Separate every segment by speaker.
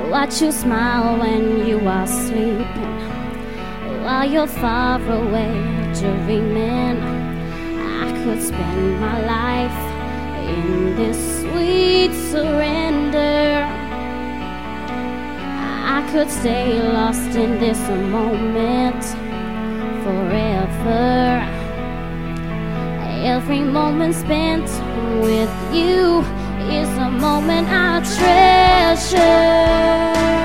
Speaker 1: Watch you smile when you are sleeping, while you're far away dreaming. I could spend my life in this sweet surrender. I could stay lost in this moment forever. Every moment spent with you is a moment I treasure.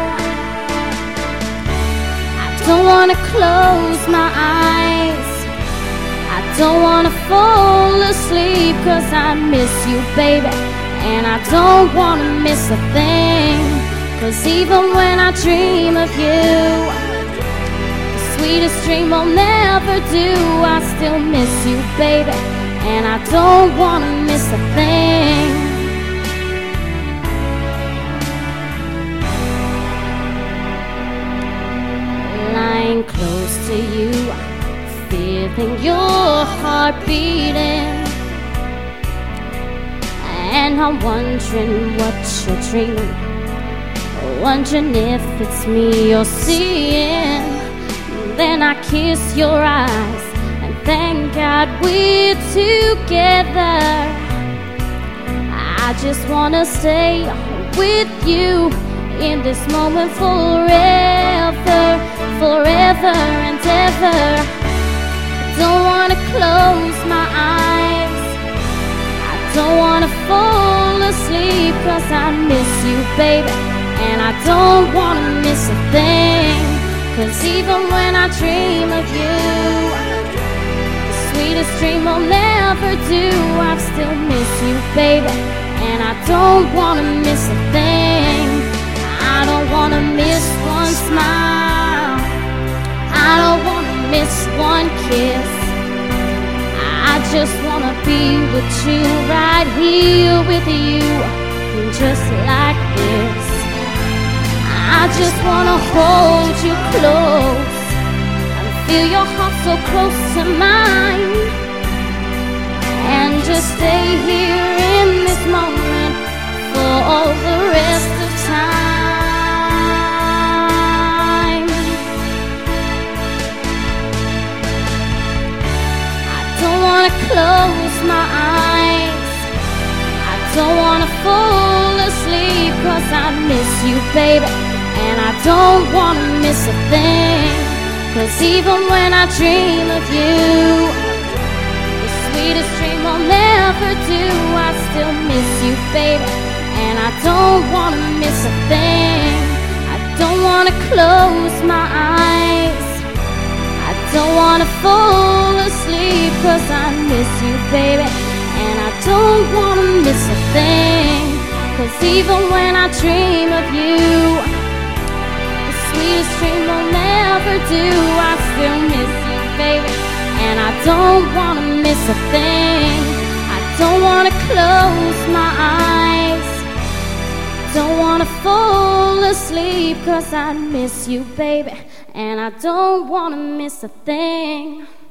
Speaker 1: I don't wanna close my eyes, I don't wanna fall asleep, 'cause I miss you, baby, and I don't wanna miss a thing. 'Cause even when I dream of you, the sweetest dream I'll never do, I still miss you, baby, and I don't wanna miss a thing. Lying close to you, feeling your heart beating, and I'm wondering what you're dreaming, wondering if it's me you're seeing. Then I kiss your eyes and thank God we're together. I just wanna stay with you in this moment forever, forever and ever. I don't wanna close my eyes, I don't wanna fall asleep, 'cause I miss you, baby, and I don't wanna miss a thing. 'Cause even when I dream of you, the sweetest dream I'll never do, I still miss you, baby, and I don't wanna miss a thing. I don't wanna miss one smile, I don't wanna miss one kiss. I just wanna be with you, right here with you, just like this. I just wanna hold you close and feel your heart so close to mine, and just stay here in this moment for all the rest of time. I don't wanna close my eyes, I don't wanna fall asleep, 'cause I miss you, baby, and I don't wanna miss a thing. 'Cause even when I dream of you, the sweetest dream I'll never do, I still miss you, baby, and I don't wanna miss a thing. I don't wanna close my eyes, I don't wanna fall asleep, 'cause I miss you, baby, and I don't wanna miss a thing. 'Cause even when I dream of you, sweetest dream I'll never do, I still miss you, baby, and I don't wanna miss a thing. I don't wanna close my eyes, don't wanna fall asleep, 'cause I miss you, baby, and I don't wanna miss a thing.